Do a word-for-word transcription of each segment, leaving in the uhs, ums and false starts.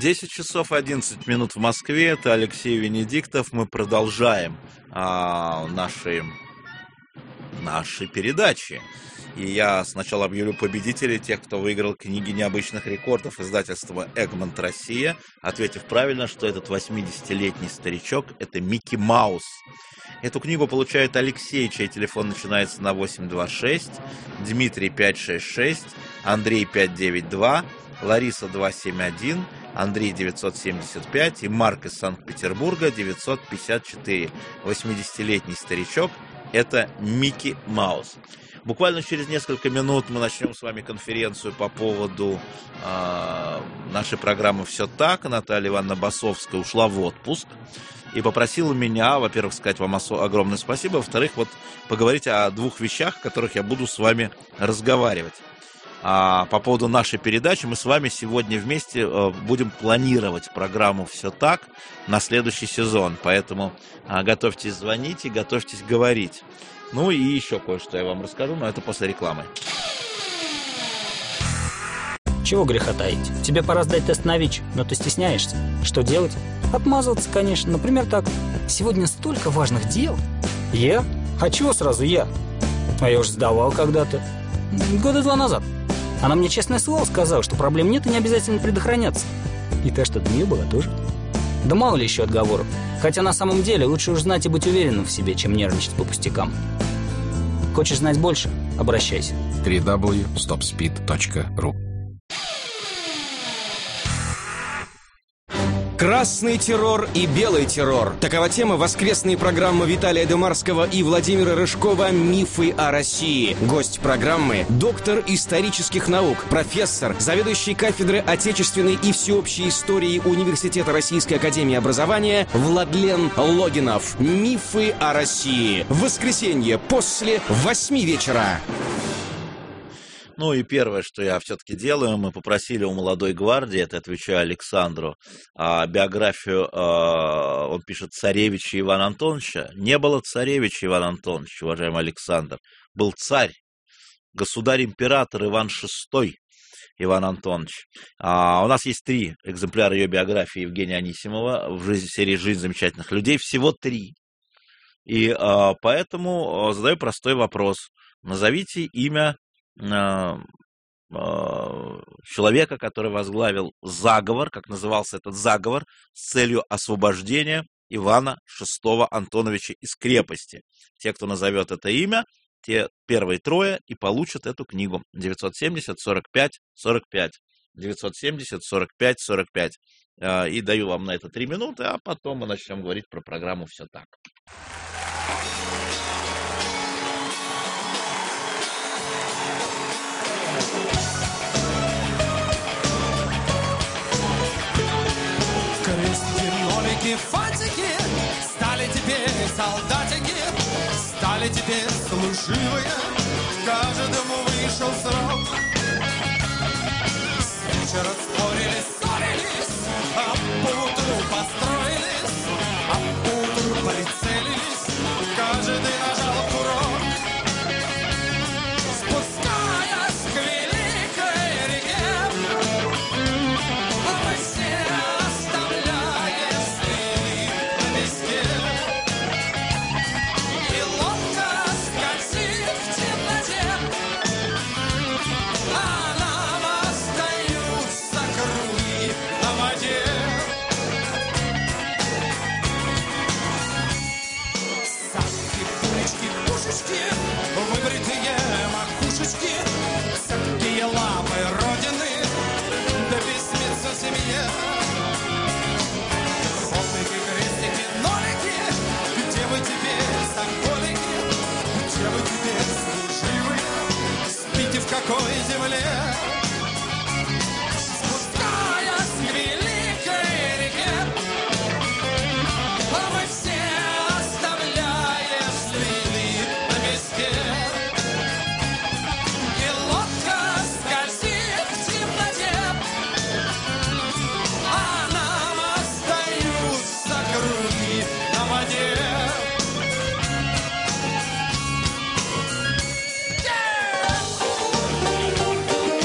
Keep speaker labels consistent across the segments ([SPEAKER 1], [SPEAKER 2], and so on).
[SPEAKER 1] десять часов одиннадцать минут в Москве. Это Алексей Венедиктов. Мы продолжаем а, наши, наши передачи. И я сначала объявлю победителей, тех, кто выиграл книги необычных рекордов издательства «Эгмонт Россия», ответив правильно, что этот восьмидесятилетний старичок – это Микки Маус. Эту книгу получает Алексей, чей телефон начинается на восемь два шесть, Дмитрий пять шесть шесть, Андрей пять девять два, Лариса два семь один, Андрей девятьсот семьдесят пять и Марк из Санкт-Петербурга девятьсот пятьдесят четыре. восьмидесятилетний старичок – это Микки Маус. Буквально через несколько минут мы начнем с вами конференцию по поводу э, нашей программы «Все так». Наталья Ивановна Басовская ушла в отпуск и попросила меня, во-первых, сказать вам огромное спасибо, во-вторых, вот поговорить о двух вещах, о которых я буду с вами разговаривать. А по поводу нашей передачи мы с вами сегодня вместе э, будем планировать программу «Все так» на следующий сезон, поэтому э, готовьтесь звонить и готовьтесь говорить. Ну и еще кое-что я вам расскажу, но это после рекламы.
[SPEAKER 2] Чего греха таить? Тебе пора сдать тест на ВИЧ, но ты стесняешься. Что делать? Отмазываться, конечно. Например, так. Сегодня столько важных дел. Я? А чего сразу я? А я уж сдавал когда-то. Года два назад. Она мне честное слово сказала, что проблем нет и не обязательно предохраняться. И та, что до нее была, тоже. Да мало ли еще отговоров. Хотя на самом деле лучше уж знать и быть уверенным в себе, чем нервничать по пустякам. Хочешь знать больше? Обращайся.
[SPEAKER 3] дабл ю дабл ю дабл ю точка стоп спид точка ру.
[SPEAKER 4] Красный террор и белый террор. Такова тема воскресной программы Виталия Демарского и Владимира Рыжкова «Мифы о России». Гость программы – доктор исторических наук, профессор, заведующий кафедры отечественной и всеобщей истории Университета Российской академии образования Владлен Логинов. «Мифы о России». В воскресенье после восьми вечера.
[SPEAKER 1] Ну и первое, что я все-таки делаю, мы попросили у «Молодой гвардии», это отвечаю Александру, а, биографию, а, он пишет, царевича Ивана Антоновича. Не было царевича Ивана Антоновича, уважаемый Александр. Был царь, государь-император Иван шестой Иван Антонович. А, у нас есть три экземпляра ее биографии Евгения Анисимова в жизни, серии «Жизнь замечательных людей». Всего три. И а, поэтому задаю простой вопрос. Назовите имя человека, который возглавил заговор, как назывался этот заговор, с целью освобождения Ивана шестого Антоновича из крепости. Те, кто назовет это имя, те первые трое и получат эту книгу. девятьсот семьдесят сорок пять сорок пять. девятьсот семьдесят сорок пять сорок пять. И даю вам на это три минуты, а потом мы начнем говорить про программу «Все так».
[SPEAKER 5] Крестики, нолики, фантики стали теперь солдатики, стали теперь служивые, каждому вышел срок. С вечера спорили, ссорились, а поутру построились, а поутру прицелились, каждый нажал курок. Спускаясь к великой реке, мы все оставляем следы на песке. И лодка скользит в темноте, а нам остаются круги на воде. Санки, пулечки, пушечки, выбритые макушечки, цепкие лапы родины, да письмец о семье. Ровники, крестики, нолики, где вы теперь, соколики, где вы теперь, служивые, спите в какой земле? Спускаясь к великой реке, а мы все оставляем следы на песке. И лодка скользит в темноте, а нам остаются круги на воде. Yeah!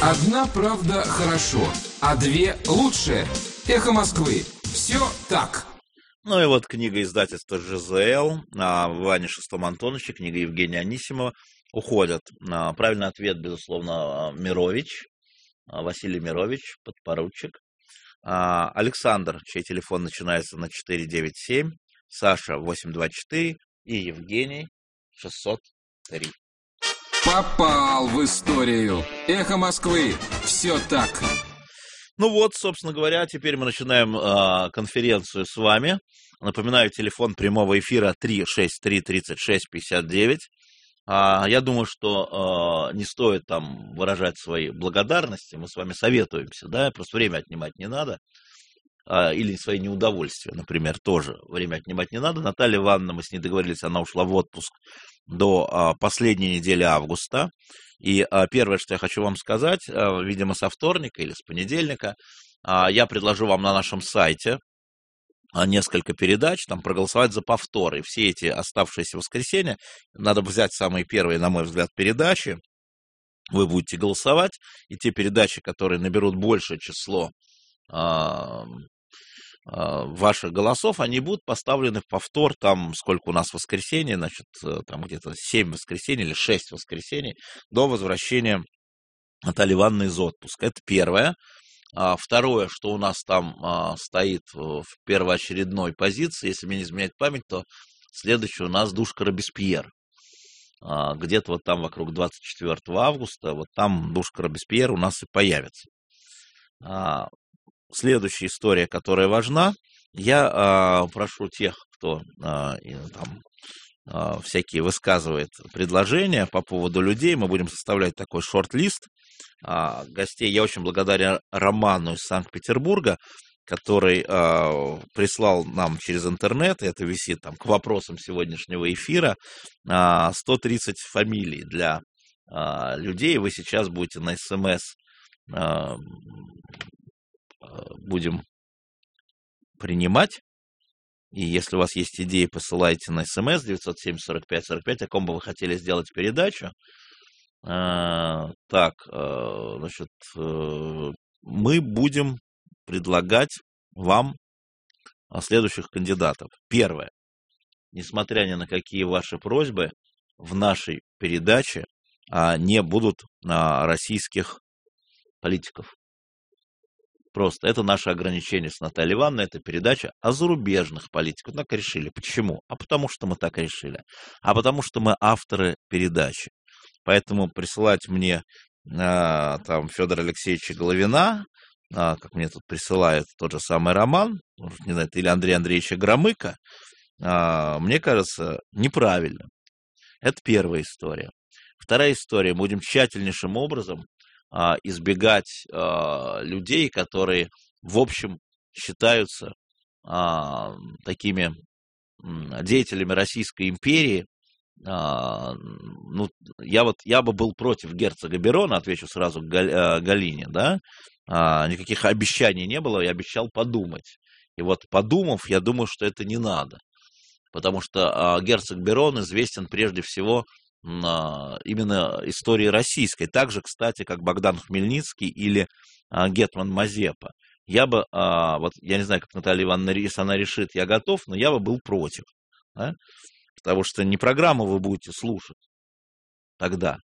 [SPEAKER 3] Одна правда хорошо, а две лучше. Эхо Москвы. Все так.
[SPEAKER 1] Ну и вот книга издательства ЖЗЛ, Вани Шестом Антоновича, книга Евгения Анисимова уходят. Правильный ответ, безусловно, Мирович, Василий Мирович, подпоручик. Александр, чей телефон начинается на четыре девять семь, Саша восемь два четыре и Евгений шестьсот три.
[SPEAKER 3] Попал в историю. Эхо Москвы. Все так.
[SPEAKER 1] Ну вот, собственно говоря, теперь мы начинаем э, конференцию с вами. Напоминаю, телефон прямого эфира три шесть три тридцать шесть пятьдесят девять. А, я думаю, что э, не стоит там выражать свои благодарности. Мы с вами советуемся, да, просто время отнимать не надо. А, или свои неудовольствия, например, тоже время отнимать не надо. Наталья Ивановна, мы с ней договорились, она ушла в отпуск до а, последней недели августа. И а, первое, что я хочу вам сказать, а, видимо, со вторника или с понедельника, а, я предложу вам на нашем сайте а, несколько передач, там проголосовать за повторы. Все эти оставшиеся воскресенья, надо взять самые первые, на мой взгляд, передачи. Вы будете голосовать, и те передачи, которые наберут большее число а, ваших голосов, они будут поставлены в повтор, там сколько у нас воскресений, значит, там где-то семь воскресений или шесть воскресений до возвращения Натальи Ивановны из отпуска. Это первое. Второе, что у нас там стоит в первоочередной позиции, если мне не изменяет память, то следующий у нас Душка Робеспьер. Где-то вот там вокруг двадцать четвёртого августа, вот там Душка Робеспьер у нас и появится. Следующая история, которая важна, я э, прошу тех, кто э, там э, всякие высказывает предложения по поводу людей, мы будем составлять такой шорт-лист э, гостей. Я очень благодарен Роману из Санкт-Петербурга, который э, прислал нам через интернет, это висит там к вопросам сегодняшнего эфира, э, сто тридцать фамилий для э, людей. Вы сейчас будете на СМС э, будем принимать. И если у вас есть идеи, посылайте на СМС девятьсот семь сорок пять сорок пять, о ком бы вы хотели сделать передачу. Так, значит, мы будем предлагать вам следующих кандидатов. Первое. Несмотря ни на какие ваши просьбы, в нашей передаче не будут российских политиков. Просто это наше ограничение с Натальей Ивановной, это передача о зарубежных политиках. Так решили. Почему? А потому что мы так решили. А потому что мы авторы передачи. Поэтому присылать мне а, там Федора Алексеевича Головина, а, как мне тут присылает тот же самый Роман, не знаю, или Андрея Андреевича Громыка, а, мне кажется, неправильно. Это первая история. Вторая история. Мы будем тщательнейшим образом избегать а, людей, которые, в общем, считаются а, такими деятелями Российской империи. А, ну, я вот я бы был против герцога Берона, отвечу сразу Гал, Галине, да, а, никаких обещаний не было, я обещал подумать. И вот подумав, я думаю, что это не надо, потому что а, герцог Берон известен прежде всего именно истории российской. Так же, кстати, как Богдан Хмельницкий или а, Гетман Мазепа. Я бы, а, вот я не знаю, как Наталья Ивановна, если она решит, я готов, но я бы был против. Да? Потому что не программу вы будете слушать тогда.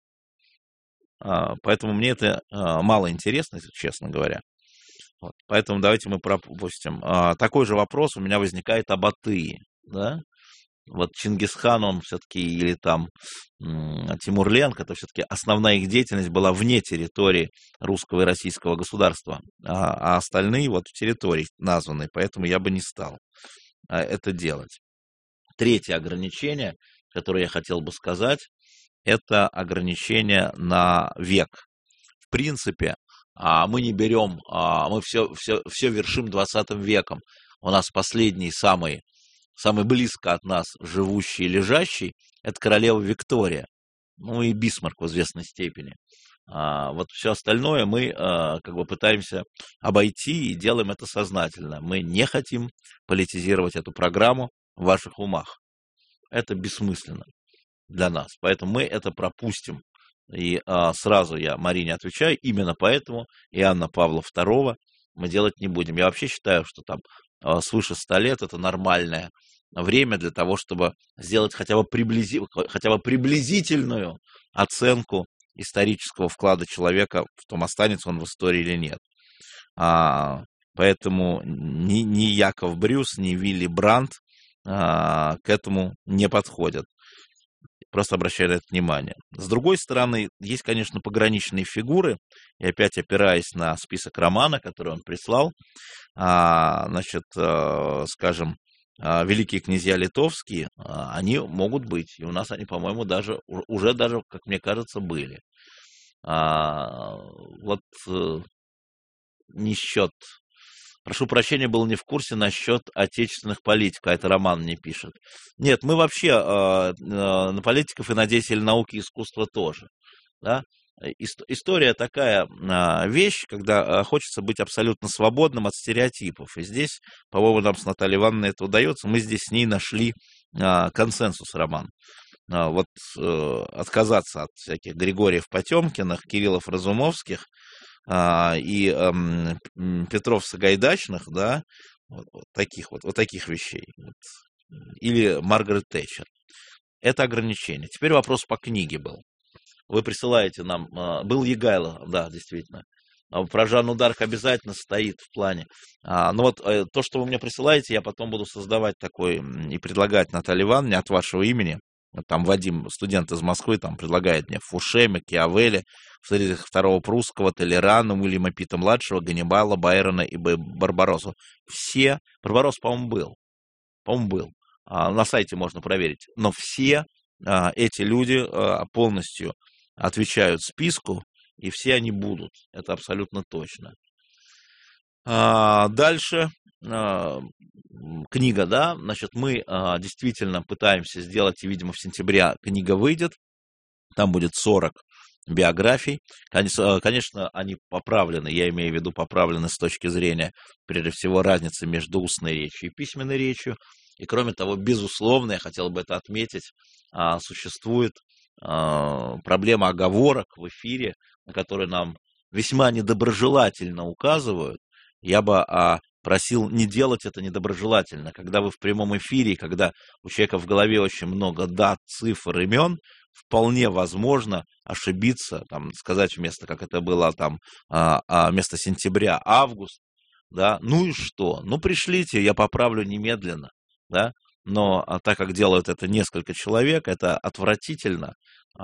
[SPEAKER 1] А, поэтому мне это а, мало интересно, если честно говоря. Вот. Поэтому давайте мы пропустим. А, такой же вопрос у меня возникает об Атые. Да? Вот Чингисхан, он все-таки, или там Тимур-Ленг, это все-таки основная их деятельность была вне территории русского и российского государства, а, а остальные вот в территории названы, поэтому я бы не стал а, это делать. Третье ограничение, которое я хотел бы сказать, это ограничение на век. В принципе, а, мы не берем, а, мы все, все, все вершим двадцатым веком. У нас последний, самый Самый близко от нас живущий и лежащий – это королева Виктория, ну и Бисмарк в известной степени. А вот все остальное мы а, как бы пытаемся обойти и делаем это сознательно. Мы не хотим политизировать эту программу в ваших умах. Это бессмысленно для нас, поэтому мы это пропустим И а, сразу я Марине отвечаю, именно поэтому Иоанна Павла второго мы делать не будем. Я вообще считаю, что там а, свыше ста лет это нормальное время для того, чтобы сделать хотя бы, приблизи... хотя бы приблизительную оценку исторического вклада человека в том, останется он в истории или нет. А, поэтому ни, ни Яков Брюс, ни Вилли Брандт а, к этому не подходят. Просто обращаю на это внимание. С другой стороны, есть, конечно, пограничные фигуры, и опять опираясь на список Романа, который он прислал, а, значит, а, скажем, а, великие князья литовские, а, они могут быть, и у нас они, по-моему, даже уже даже, как мне кажется, были. А, вот а, не счет. Прошу прощения, был не в курсе насчет отечественных политиков, а это Роман мне пишет. Нет, мы вообще э, э, на политиков и на деятелей науки и искусства тоже. Да? История такая э, вещь, когда э, хочется быть абсолютно свободным от стереотипов. И здесь, по-моему, нам с Натальей Ивановной это удается. Мы здесь с ней нашли э, консенсус, Роман. Э, вот э, отказаться от всяких Григорьев Потемкиных, Кириллов Разумовских, и эм, Петров Сагайдачных, да, вот, вот таких вот, вот таких вещей. Вот. Или Маргарет Тэтчер. Это ограничение. Теперь вопрос по книге был. Вы присылаете нам... Э, был Егайло, да, действительно. Про Жанну Дарк обязательно стоит в плане. А, но вот э, то, что вы мне присылаете, я потом буду создавать такой и предлагать Наталье Ивановне от вашего имени. Там Вадим, студент из Москвы, там предлагает мне Фуше, Макиавелли, Фридриха второго Прусского, Толерана, Уильяма Питта-младшего, Ганнибала, Байрона и Барбаросу. Все, Барбарос, по-моему, был. По-моему, был. А, на сайте можно проверить. Но все а, эти люди а, полностью отвечают списку, и все они будут. Это абсолютно точно. А, дальше... Книга, да, значит, мы а, действительно пытаемся сделать, и, видимо, в сентябре книга выйдет, там будет сорок биографий, конечно, конечно, они поправлены, я имею в виду поправлены с точки зрения, прежде всего, разницы между устной речью и письменной речью, и, кроме того, безусловно, я хотел бы это отметить, а, существует а, проблема оговорок в эфире, на которые нам весьма недоброжелательно указывают. Я бы а, просил не делать это недоброжелательно. Когда вы в прямом эфире, когда у человека в голове очень много дат, цифр, имен, вполне возможно ошибиться, там, сказать вместо, как это было там, а, а, вместо сентября, август, да, ну и что? Ну, пришлите, я поправлю немедленно, да, но а, так как делают это несколько человек, это отвратительно.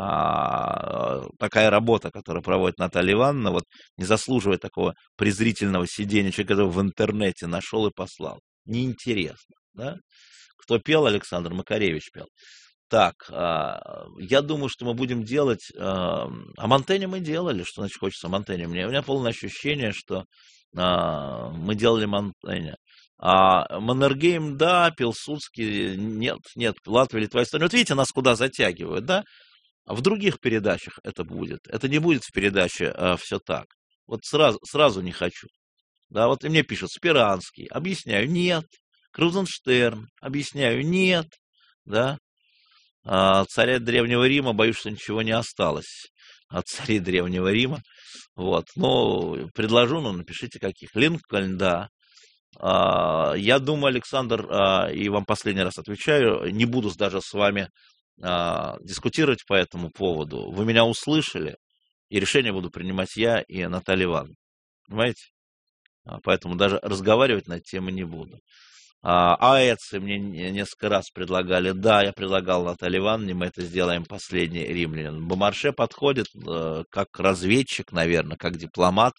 [SPEAKER 1] А, такая работа, которую проводит Наталья Ивановна, вот не заслуживает такого презрительного сидения, человек, который в интернете нашел и послал. Неинтересно, да? Кто пел? Александр Макаревич пел. Так, а, я думаю, что мы будем делать... А, о Монтэне мы делали, что значит хочется о Монтэне. Мне, у меня полное ощущение, что а, мы делали Монтэне. А Маннергейм, да, Пилсудский, нет, нет, Латвия, Литва, Эстония. Вот видите, нас куда затягивают, да? А в других передачах это будет. Это не будет в передаче а, «Все так». Вот сразу, сразу не хочу. Да, вот и мне пишут Спиранский. Объясняю, нет. Крузенштерн. Объясняю, нет. Да. А, царя Древнего Рима, боюсь, что ничего не осталось от царей Древнего Рима. Вот. Но предложу, ну, напишите каких. Линкольн, да. А, я думаю, Александр, а, и вам последний раз отвечаю, не буду даже с вами а, дискутировать по этому поводу. Вы меня услышали, и решение буду принимать я и Наталья Ивановна. Понимаете? А, поэтому даже разговаривать на эту тему не буду. А, Аэци мне несколько раз предлагали. Да, я предлагал Наталье Ивановне, мы это сделаем последний римлянин. Бомарше подходит э, как разведчик, наверное, как дипломат.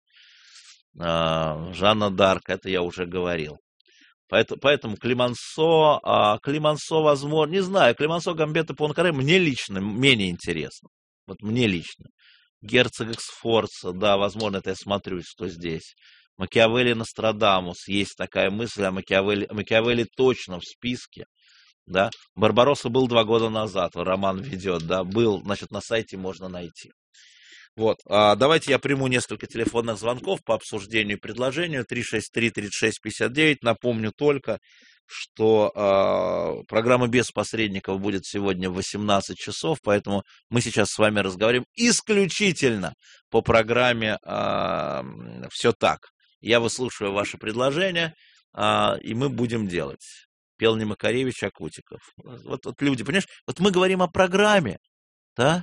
[SPEAKER 1] Э, Жанна Дарк, это я уже говорил. Поэтому, поэтому Климансо, а, Климансо, возможно, не знаю, Климансо, Гамбета, Пуанкаре мне лично менее интересно. Вот мне лично. Герцог Эксфорца, да, возможно, это я смотрю, что здесь. Макиавелли, Нострадамус, есть такая мысль, а Макиавелли, Макиавелли точно в списке, да. Барбаросса был два года назад, роман ведет, да, был, значит, на сайте можно найти. Вот, а давайте я приму несколько телефонных звонков по обсуждению и предложению. три шесть три тридцать шесть пятьдесят девять. Напомню только, что э, программа «Без посредников» будет сегодня в восемнадцать часов, поэтому мы сейчас с вами разговариваем исключительно по программе э, «Все так». Я выслушиваю ваши предложения, э, и мы будем делать. Пел не Макаревич, а Кутиков. Вот, вот люди, понимаешь, вот мы говорим о программе, да?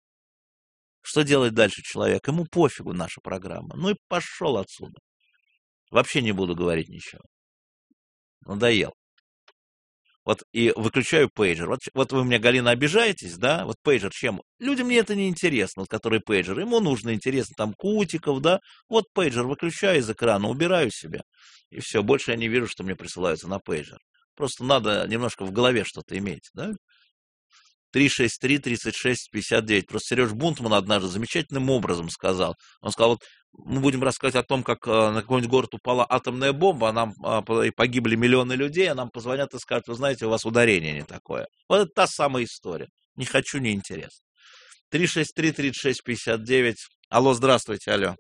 [SPEAKER 1] Что делает дальше человек? Ему пофигу наша программа. Ну и пошел отсюда. Вообще не буду говорить ничего. Надоел. Вот и выключаю пейджер. Вот, вот вы меня, Галина, обижаетесь, да? Вот пейджер чем? Людям мне это не интересно, вот который пейджер. Ему нужно интересно, там, Кутиков, да? Вот пейджер выключаю из экрана, убираю себя. И все, больше я не вижу, что мне присылаются на пейджер. Просто надо немножко в голове что-то иметь, да? три шесть три тридцать шесть пятьдесят девять. Просто Сереж Бунтман однажды замечательным образом сказал. Он сказал, вот мы будем рассказывать о том, как на какой-нибудь город упала атомная бомба, а нам и погибли миллионы людей, а нам позвонят и скажут, вы знаете, у вас ударение не такое. Вот это та самая история. Не хочу, не интересно. три шесть три тридцать шесть пятьдесят девять. Алло, здравствуйте, алло.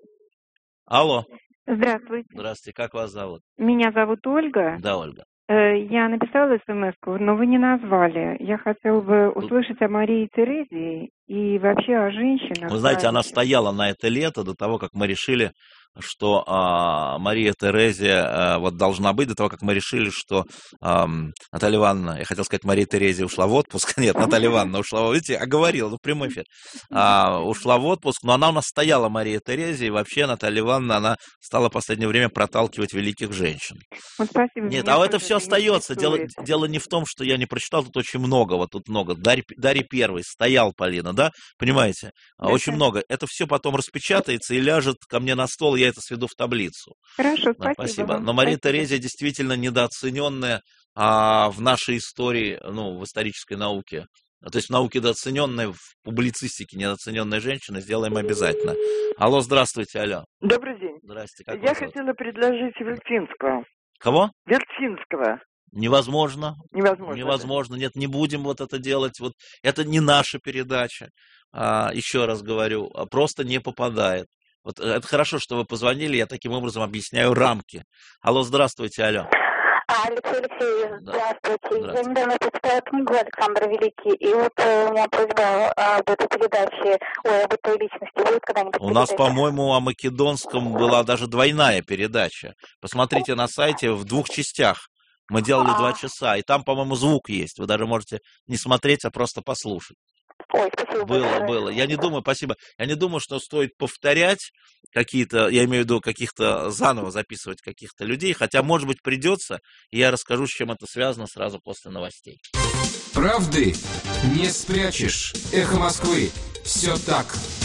[SPEAKER 1] Алло.
[SPEAKER 6] Здравствуйте.
[SPEAKER 1] Здравствуйте, как вас зовут?
[SPEAKER 6] Меня зовут Ольга.
[SPEAKER 1] Да, Ольга.
[SPEAKER 6] Я написала смс-ку, но вы не назвали. Я хотела бы услышать о Марии Терезии и вообще о женщинах.
[SPEAKER 1] Вы знаете, она стояла на это лето до того, как мы решили, что а, Мария Терезия а, вот должна быть, до того, как мы решили, что а, Наталья Ивановна, я хотел сказать, Мария Терезия ушла в отпуск. Нет, Наталья Ивановна ушла, видите, оговорила, ну, в прямой эфир. А, ушла в отпуск, но она у нас стояла, Мария Терезия, и вообще Наталья Ивановна, она стала в последнее время проталкивать великих женщин.
[SPEAKER 6] Вот спасибо.
[SPEAKER 1] Нет, а это все остается. Дело, дело не в том, что я не прочитал, тут очень много, вот тут много. Дарья, Дарья Первой, стоял, Полина, да? Понимаете? Да, очень да. много. Это все потом распечатается и ляжет ко мне на стол, я это сведу в таблицу.
[SPEAKER 6] Хорошо, спасибо.
[SPEAKER 1] Да, спасибо. Но Мария
[SPEAKER 6] спасибо.
[SPEAKER 1] Терезия действительно недооцененная а, в нашей истории, ну, в исторической науке. То есть в науке недооцененная, в публицистике недооцененная женщина, сделаем обязательно. Алло, здравствуйте, алло.
[SPEAKER 7] Добрый день.
[SPEAKER 1] Здрасте, как
[SPEAKER 7] Я хотела предложить Вертинского.
[SPEAKER 1] Кого?
[SPEAKER 7] Вертинского.
[SPEAKER 1] Невозможно.
[SPEAKER 7] Невозможно.
[SPEAKER 1] Невозможно. Да? Нет, не будем вот это делать. Вот это не наша передача. А, еще раз говорю, просто не попадает. Вот это хорошо, что вы позвонили, я таким образом объясняю рамки. Алло, здравствуйте, алло.
[SPEAKER 8] Алексей Алексеевич,
[SPEAKER 1] Да.
[SPEAKER 8] здравствуйте.
[SPEAKER 1] Здравствуйте.
[SPEAKER 8] Я недавно прочитала книгу Александр Великий, и вот э, у меня просьба об этой передаче, ой, об этой личности будет когда-нибудь.
[SPEAKER 1] У нас,
[SPEAKER 8] передача?
[SPEAKER 1] по-моему, о Македонском была даже двойная передача. Посмотрите на сайте в двух частях. Мы делали
[SPEAKER 8] А.
[SPEAKER 1] два часа, и там, по-моему, звук есть. Вы даже можете не смотреть, а просто послушать.
[SPEAKER 8] Ой, спасибо
[SPEAKER 1] Было,
[SPEAKER 8] большое.
[SPEAKER 1] было. Я не думаю, спасибо. Я не думаю, что стоит повторять какие-то, я имею в виду каких-то, заново записывать каких-то людей, хотя, может быть, придется, и я расскажу, с чем это связано сразу после новостей.
[SPEAKER 3] Правды не спрячешь. Эхо Москвы. Все так.